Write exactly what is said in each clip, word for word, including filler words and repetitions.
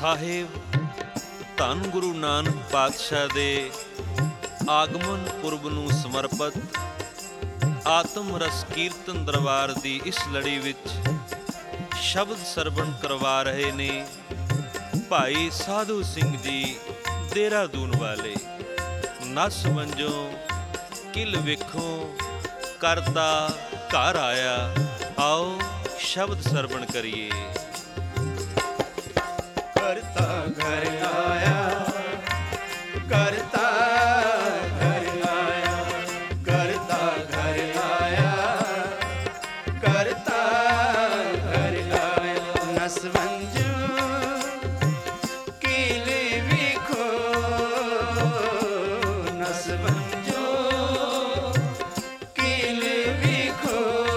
ਸਾਹਿਬ ਧੰਨ ਗੁਰੂ ਨਾਨਕ ਪਾਤਸ਼ਾਹ ਦੇ ਆਗਮਨ ਪੁਰਬ ਨੂੰ ਸਮਰਪਿਤ ਆਤਮ ਰਸ ਕੀਰਤਨ ਦਰਬਾਰ ਦੀ ਇਸ ਲੜੀ ਵਿੱਚ ਸ਼ਬਦ ਸਰਵਣ ਕਰਵਾ ਰਹੇ ਨੇ ਭਾਈ ਸਾਧੂ ਸਿੰਘ ਜੀ ਦੇਹਰਾਦੂਨ ਵਾਲੇ। ਨਸ ਵੰਜੋ ਕਿਲ ਵੇਖੋ ਕਰਤਾ ਘਰ ਆਇਆ, आओ शब्द श्रवण करिए। करता घर आया, करता घर आया, करता घर आया, करता घर आया। नसवंजो कीले विखो, नसवंजो कीले विखो,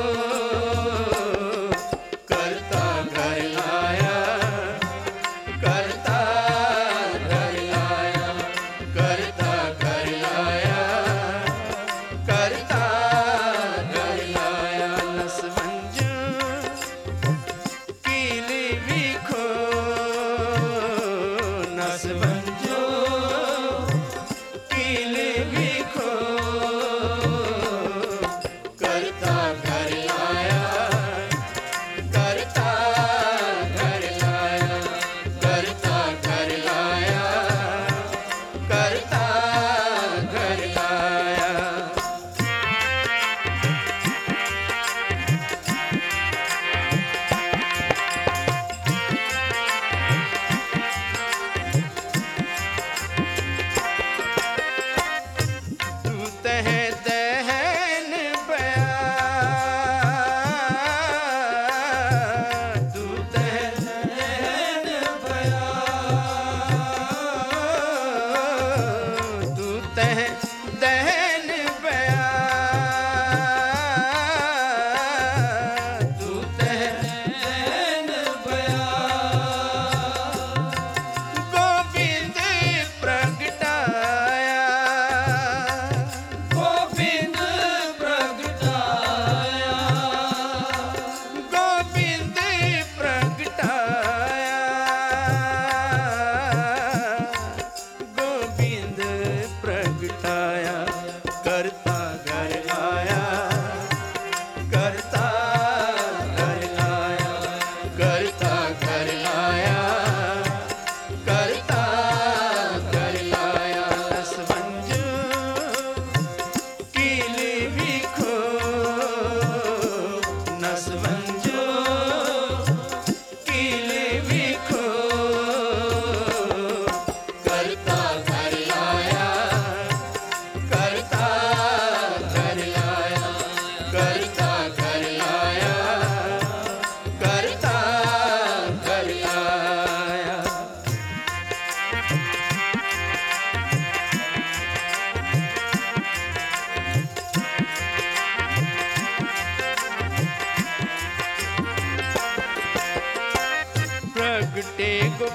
प्रगटे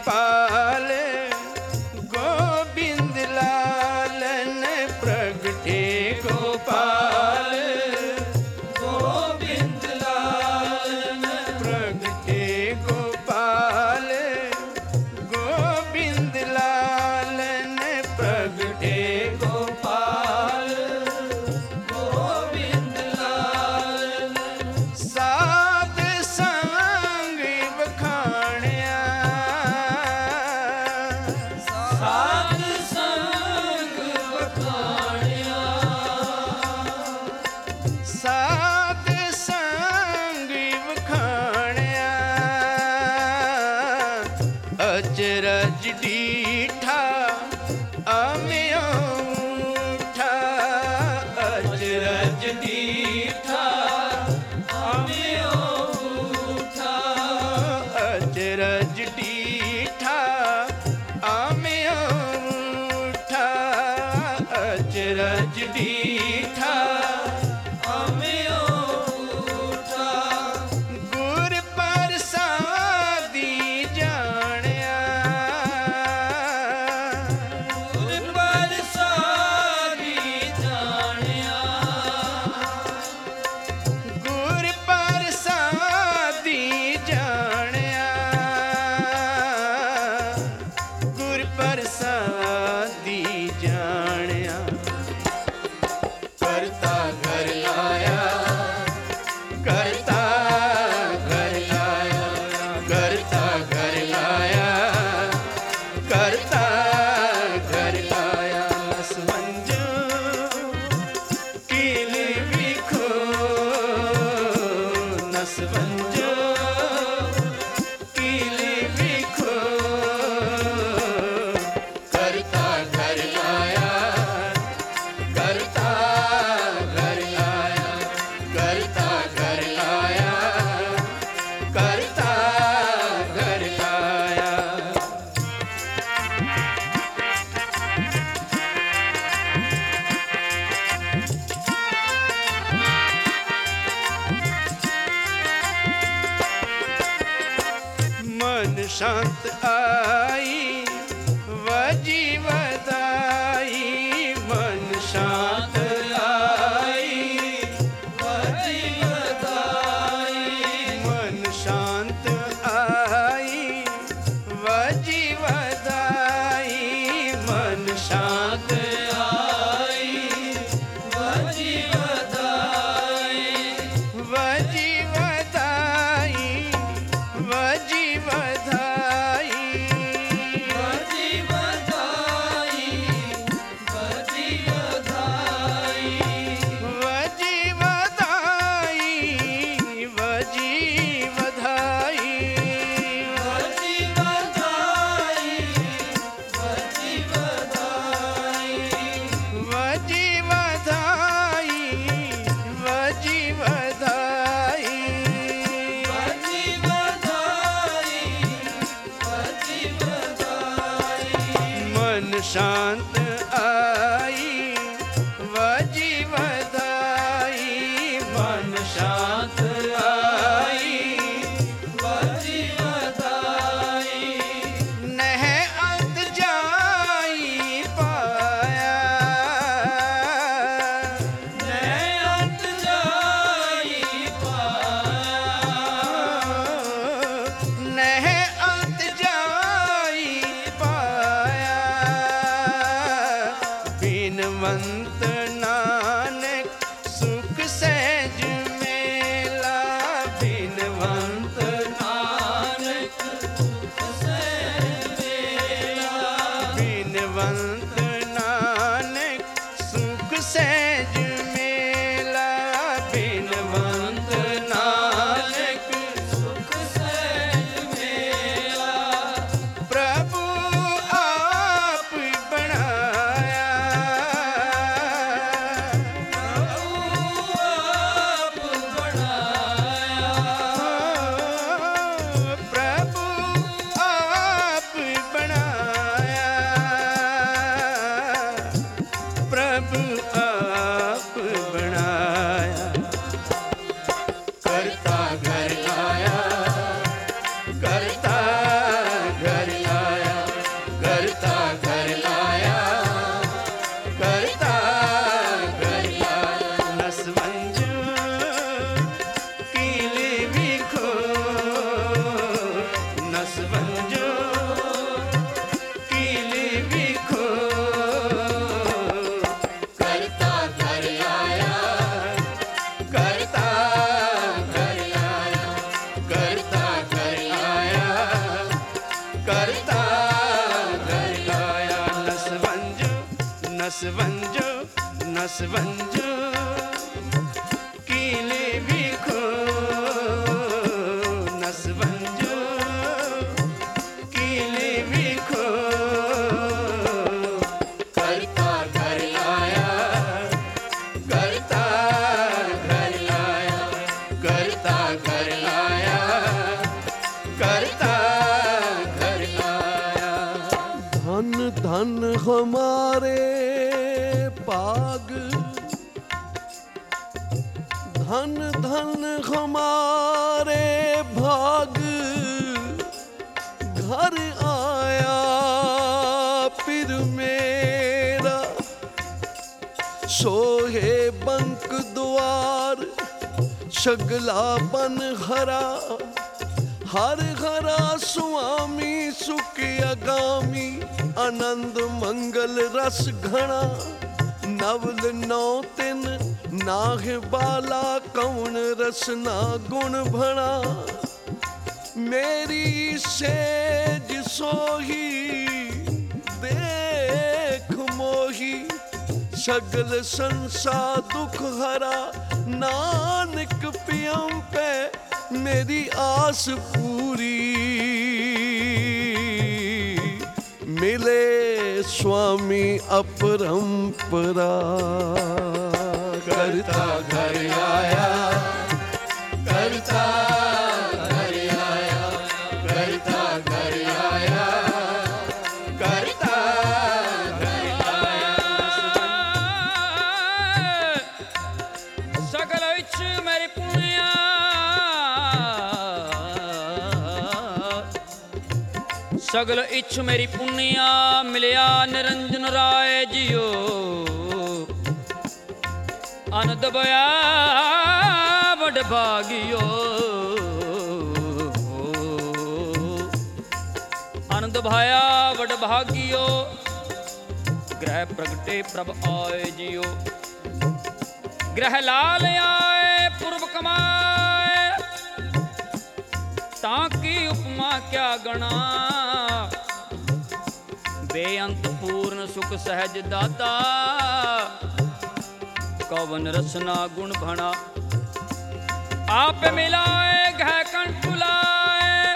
गोपाल गोविंद लालन, प्रगटे गोपाल गोविंद लालन, प्रगटे गोपाल गोविंद लालन, प्रगटे गोपाल गोविंद लालन। साध संग वखाणिया, साध संग वखाणिया, साध संग वखाणिया। अचरज डीठा अमियों उठा, अचरज डीठा अमियों उठा, अचरज डीठा अमियों उठा, अचरज डीठा अमियों उठा। गुर प्रसादी जानिया, गुर प्रसादी मन शांत आई वजी वधाई, मन शांत आई वजी वधाई, मन शांत आई वजी वधाई, मन शांत आई वजी वधाई, वजी वधाई, वजी वधाई, वजी वधाई, वजी वधाई, वजी वधाई, वजी वधाई, वजी वधाई, वजी वधाई, वजी वधाई, वजी वधाई, वजी वधाई, वजी वधाई, मन शांत आई वजी वधाई, मन शांत आई वजी वधाई, नह अंत जाई पाया, नह अंत जाई पाया, नह अंत जाई पाया, बिनवंत नानक सुख सहज मेला, बिनवंत नानक सुख सहज मेला, बिनवंत नानक सुख सहज मेला, बिनवंत नानक सुख सहज मेला, प्रभु आप बनाया, प्रभु आप बनाया, प्रभु आप बनाया, प्रभु आप बनाया, करता घर लाया, करता घर लाया, करता घर लाया, करता घर लाया, नसवंजो कीले विखो, नसवंजो कीले विखो, करता घर लाया, करता घर लाया, करता घर लाया, करता घर लाया, नसवंजो नसवंजो नसवंजो कीले विखो, नसवंजो कीले विखो, करता घर लाया, करता घर लाया, करता घर लाया, करता घर लाया, धन धन हमारे पाग, धन धन हमारे भाग, घर आया फिर मेरा, सोहे बंक द्वार शगला बन हरा, हर हरा स्वामी सुख अगामी, आनंद मंगल रस घना, नवल नौ तिन नाह बाला, कौन रसना गुण भणा, मेरी सेज सोही देख मोही, सगल संसार दुख हरा, नानक पियम पे मेरी आस पूरी, मिले स्वामी अपरंपरा, करता घर आया, करता घर आया, करता घर आया, करता घर आया, सकल विच मेरी पुण्या सगल इच्छ मेरी पुनिया मिलिया निरंजन राय जियो आनंद भया बड़ भागियो आनंद भया बड़ भागियो ग्रह प्रगटे प्रभ आए जियो ग्रह लाल आए पूर्व कमाए ताकि उपमा क्या गणा बेअंत पूर्ण सुख सहज दाता कवन रसना गुण भणा आप मिलाए घै कंठ बुलाए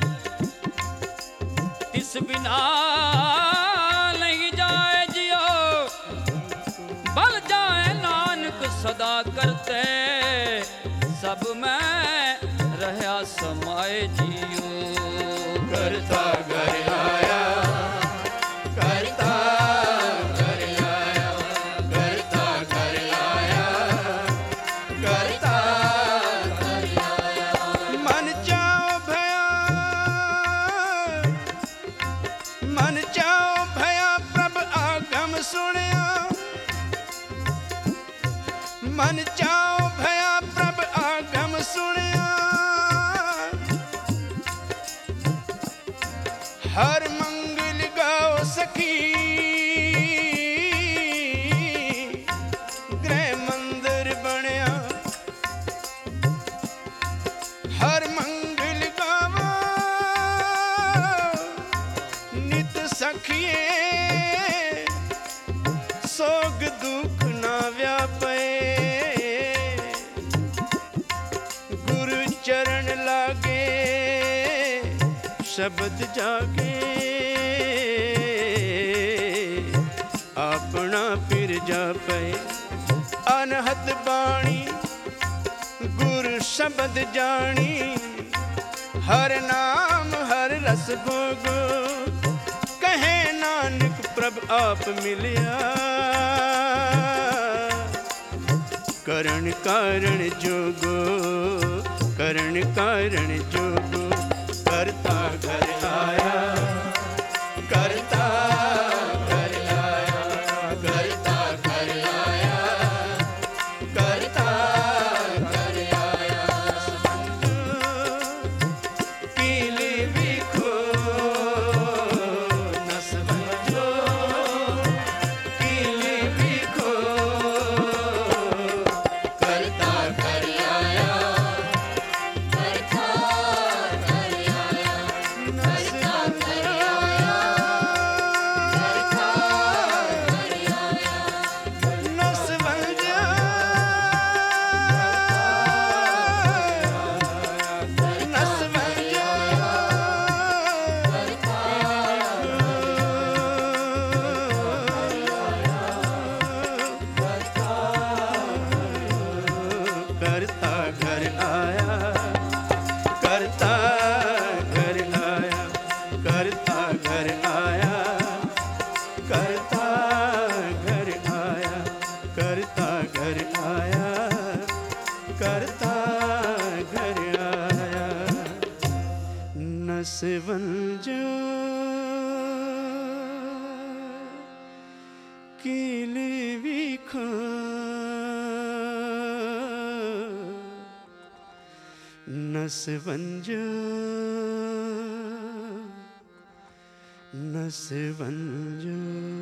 तिस बिना नहीं जाए जियो बल जाए नानक सदा करते सब में रहया समाए जियो करता घर आया करता घर आया करता घर आया करता घर आया मन चाओ भया मन चाओ भया प्रभ आगम सुनिया मन चाओ भया प्रभ आगम सुनिया हर मंगल गाओ सखी गृह मंदिर बनया हर मंगल गावा नित सखिए सोग दुख ना व्यापे गुरु चरण लागे शब्द जागे अपना फिर जापे अनहद बाणी गुरु शब्द जानी हर नाम हर रस भोगो कहे नानक प्रभ आप मिलिया करण कारण जोगो करण कारण जोगो करता घर आया करता घर आया करता घर आया करता घर आया पीली बिखो नस बंजो पीली बिखो करता घर आया बंजो कीली विखो नस बंजो नस बंजो